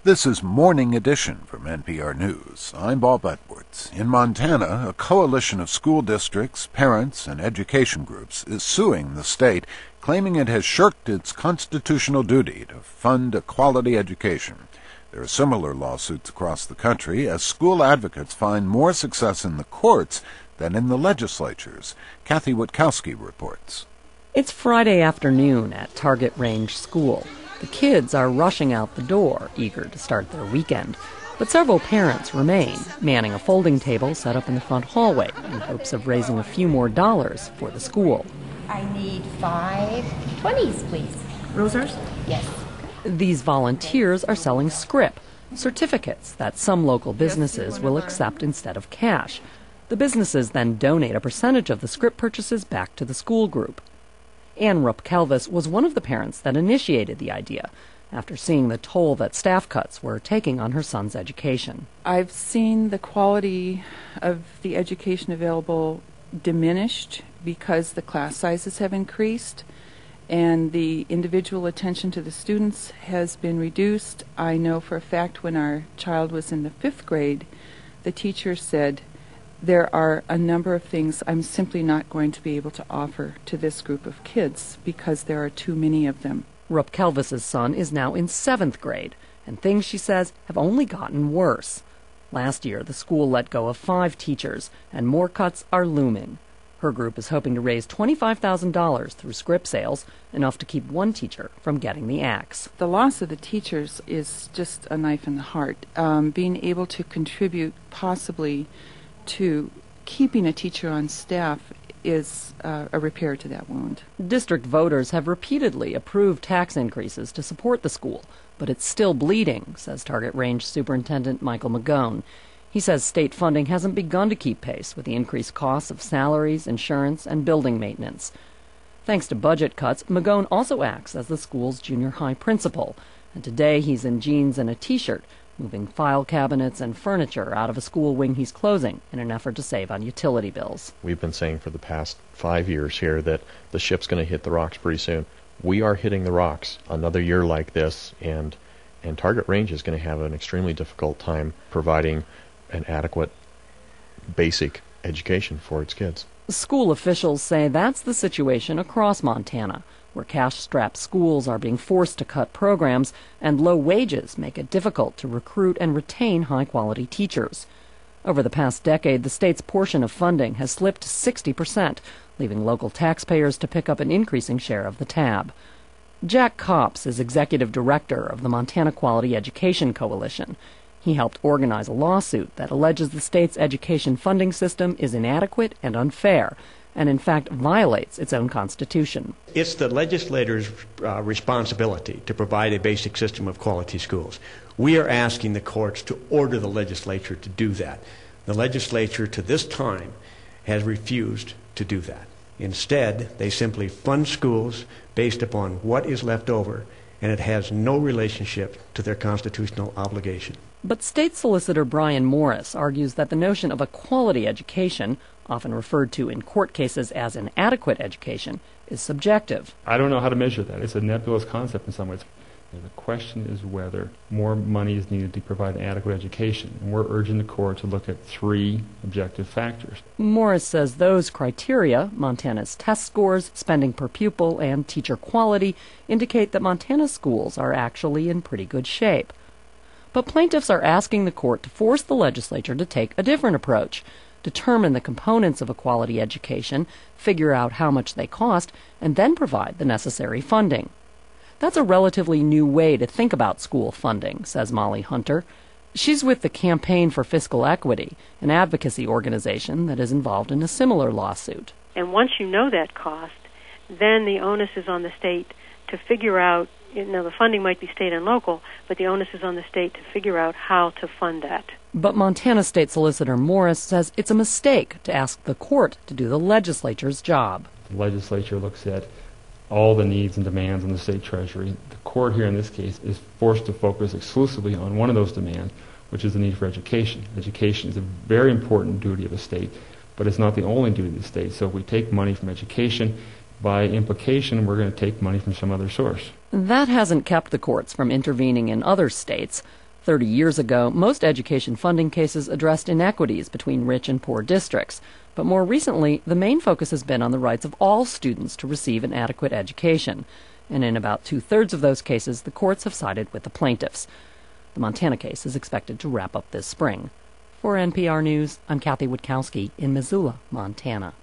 This is Morning Edition from NPR News. I'm Bob Edwards. In Montana, a coalition of school districts, parents, and education groups is suing the state, claiming it has shirked its constitutional duty to fund a quality education. There are similar lawsuits across the country as school advocates find more success in the courts than in the legislatures. Kathy Witkowski reports. It's Friday afternoon at Target Range School. The kids are rushing out the door, eager to start their weekend. But several parents remain, manning a folding table set up in the front hallway in hopes of raising a few more dollars for the school. I need 5 20s, please. Rosars? Yes. These volunteers are selling scrip, certificates that some local businesses will accept instead of cash. The businesses then donate a percentage of the scrip purchases back to the school group. Ann Rupp-Kelvis was one of the parents that initiated the idea after seeing the toll that staff cuts were taking on her son's education. I've seen the quality of the education available diminished because the class sizes have increased and the individual attention to the students has been reduced. I know for a fact when our child was in the 5th grade, the teacher said, there are a number of things I'm simply not going to be able to offer to this group of kids because there are too many of them. Rupp-Kelvis's son is now in 7th grade, and things, she says, have only gotten worse. Last year, the school let go of 5 teachers, and more cuts are looming. Her group is hoping to raise $25,000 through scrip sales, enough to keep one teacher from getting the axe. The loss of the teachers is just a knife in the heart. Being able to contribute possibly to keeping a teacher on staff is a repair to that wound. District voters have repeatedly approved tax increases to support the school, but it's still bleeding, says Target Range Superintendent Michael Magone. He says state funding hasn't begun to keep pace with the increased costs of salaries, insurance, and building maintenance. Thanks to budget cuts, Magone also acts as the school's junior high principal, and today he's in jeans and a T-shirt, moving file cabinets and furniture out of a school wing he's closing in an effort to save on utility bills. We've been saying for the past 5 years here that the ship's going to hit the rocks pretty soon. We are hitting the rocks another year like this, and Target Range is going to have an extremely difficult time providing an adequate basic education for its kids. School officials say that's the situation across Montana, where cash-strapped schools are being forced to cut programs and low wages make it difficult to recruit and retain high-quality teachers. Over the past decade, the state's portion of funding has slipped to 60%, leaving local taxpayers to pick up an increasing share of the tab. Jack Copps is executive director of the Montana Quality Education Coalition. He helped organize a lawsuit that alleges the state's education funding system is inadequate and unfair, and in fact violates its own constitution. It's the legislator's responsibility to provide a basic system of quality schools. We are asking the courts to order the legislature to do that. The legislature to this time has refused to do that. Instead, they simply fund schools based upon what is left over, and it has no relationship to their constitutional obligation. But State Solicitor Brian Morris argues that the notion of a quality education, often referred to in court cases as an adequate education, is subjective. I don't know how to measure that. It's a nebulous concept in some ways. The question is whether more money is needed to provide adequate education. And we're urging the court to look at 3 objective factors. Morris says those criteria, Montana's test scores, spending per pupil, and teacher quality, indicate that Montana's schools are actually in pretty good shape. But plaintiffs are asking the court to force the legislature to take a different approach, determine the components of a quality education, figure out how much they cost, and then provide the necessary funding. That's a relatively new way to think about school funding, says Molly Hunter. She's with the Campaign for Fiscal Equity, an advocacy organization that is involved in a similar lawsuit. And once you know that cost, then the onus is on the state to figure out, the funding might be state and local, but the onus is on the state to figure out how to fund that. But Montana State Solicitor Morris says it's a mistake to ask the court to do the legislature's job. The legislature looks at all the needs and demands on the state treasury. The court here in this case is forced to focus exclusively on one of those demands, which is the need for education. Education is a very important duty of the state, but it's not the only duty of the state. So if we take money from education, by implication, we're going to take money from some other source. That hasn't kept the courts from intervening in other states. 30 years ago, most education funding cases addressed inequities between rich and poor districts, but more recently, the main focus has been on the rights of all students to receive an adequate education. And in about 2/3 of those cases, the courts have sided with the plaintiffs. The Montana case is expected to wrap up this spring. For NPR News, I'm Kathy Witkowski in Missoula, Montana.